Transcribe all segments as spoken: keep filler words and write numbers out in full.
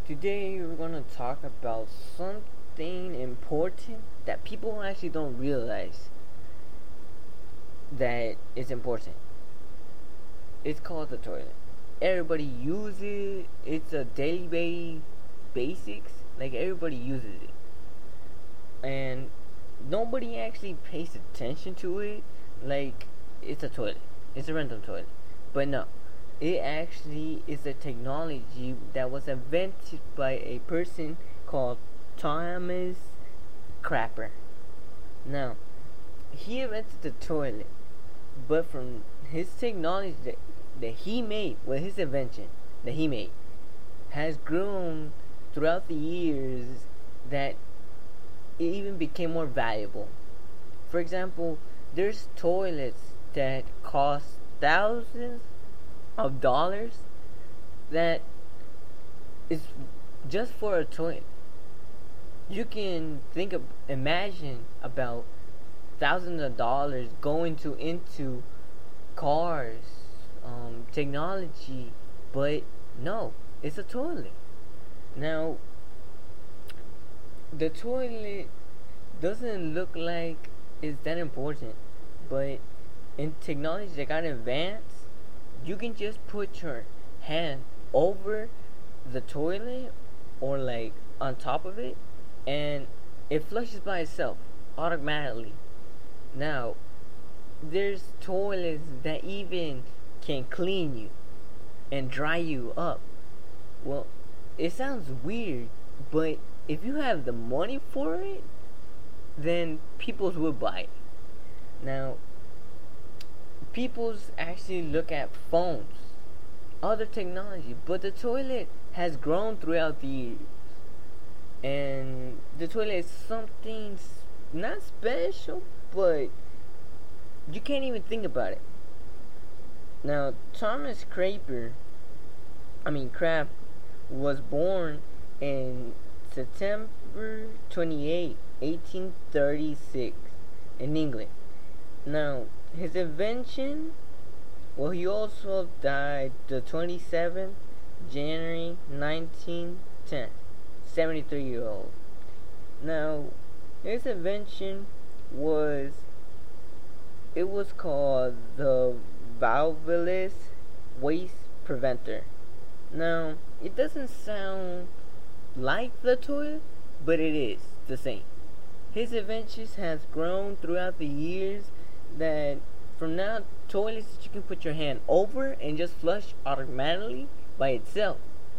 Today we're gonna talk about something important that people actually don't realize that it's important. It's called the toilet. Everybody uses it. It's a daily ba- basics. Like everybody uses it, and nobody actually pays attention to it. Like it's a toilet. It's a random toilet, but no, it actually is a technology that was invented by a person called Thomas Crapper. Now, he invented the toilet, but from his technology that, that he made, well, his invention that he made, has grown throughout the years that it even became more valuable. For example, there's toilets that cost thousands of dollars that is just for a toilet. You can think of, imagine about thousands of dollars going to into cars, um, technology, but no, it's a toilet. Now, the toilet doesn't look like it's that important, but in technology that got advanced, you can just put your hand over the toilet or like on top of it, and it flushes by itself automatically. Now, there's toilets that even can clean you and dry you up. Well, it sounds weird, but if you have the money for it, then peoples will buy it. Now, peoples actually look at phones, other technology, but the toilet has grown throughout the years. And the toilet is something not special, but you can't even think about it. Now, Thomas Craper, I mean Crab, was born in September twenty-eighth, eighteen thirty-six, in England. Now, his invention, well, he also died the twenty-seventh of January nineteen ten, seventy-three year old. Now, his invention was, it was called the valveless waste preventer. Now, it doesn't sound like the toilet, but it is the same. His inventions has grown throughout the years that from now toilets that you can put your hand over and just flush automatically by itself,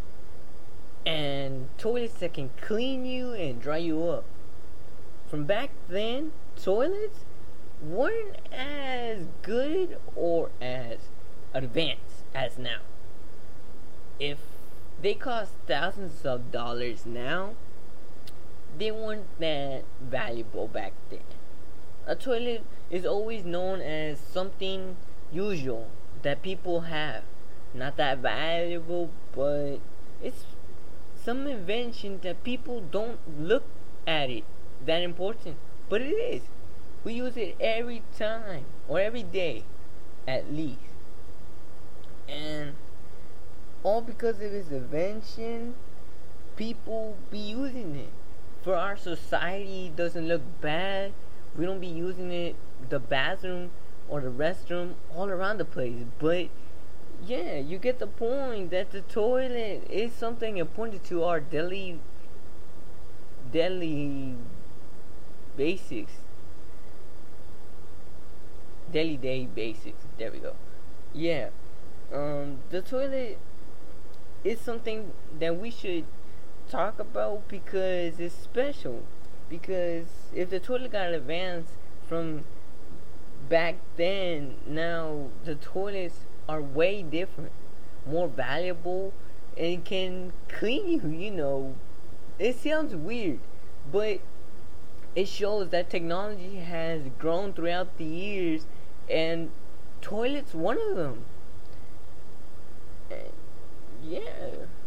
and toilets that can clean you and dry you up. From back then, toilets weren't as good or as advanced as now. If they cost thousands of dollars now, they weren't that valuable back then. A toilet is always known as something usual that people have. Not that valuable, but it's some invention that people don't look at it that important. But it is. We use it every time or every day at least. And all because of its invention, people be using it. For our society, it doesn't look bad. We don't be using it, the bathroom or the restroom, all around the place. But yeah, you get the point that the toilet is something important to our daily daily basics. Daily day basics. There we go. Yeah. Um the toilet is something that we should talk about because it's special. Because if the toilet got advanced from back then, now the toilets are way different, more valuable, and can clean you, you know. It sounds weird, but it shows that technology has grown throughout the years, and toilets one of them. And yeah.